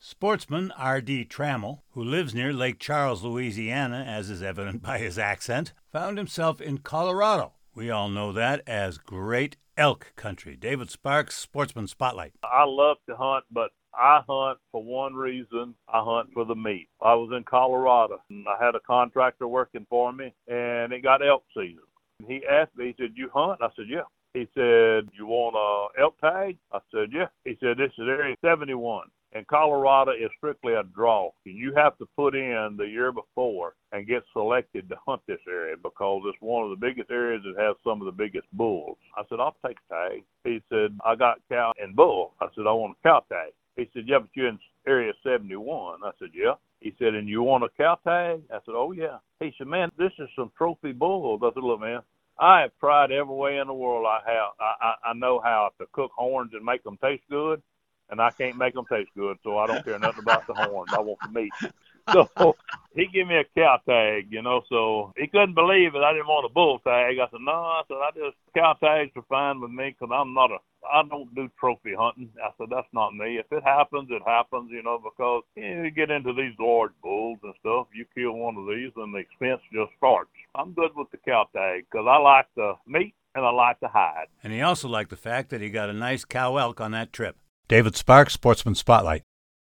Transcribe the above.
Sportsman R.D. Trammell, who lives near Lake Charles, Louisiana, as is evident by his accent, found himself in Colorado. We all know that as great elk country. David Sparks, Sportsman Spotlight. I love to hunt, but I hunt for one reason. I hunt for the meat. I was in Colorado, and I had a contractor working for me, and it got elk season. He asked me, he said, "You hunt?" I said, "Yeah." He said, "You want a elk tag?" I said, "Yeah." He said, "This is Area 71. And Colorado is strictly a draw. You have to put in the year before and get selected to hunt this area because it's one of the biggest areas that has some of the biggest bulls." I said, "I'll take a tag." He said, "I got cow and bull." I said, "I want a cow tag." He said, "Yeah, but you're in Area 71. I said, "Yeah." He said, "And you want a cow tag?" I said, "Oh, yeah." He said, "Man, this is some trophy bulls." I said, "Look, man, I have tried every way in the world I have. I know how to cook horns and make them taste good. And I can't make them taste good, so I don't care nothing about the horns. I want the meat." So he gave me a cow tag, so he couldn't believe it. I didn't want a bull tag. I said, "No," I said, cow tags are fine with me because I don't do trophy hunting. I said, "That's not me. If it happens, it happens, because you get into these large bulls and stuff. You kill one of these and the expense just starts. I'm good with the cow tag because I like the meat and I like the hide." And he also liked the fact that he got a nice cow elk on that trip. David Sparks, Sportsman Spotlight.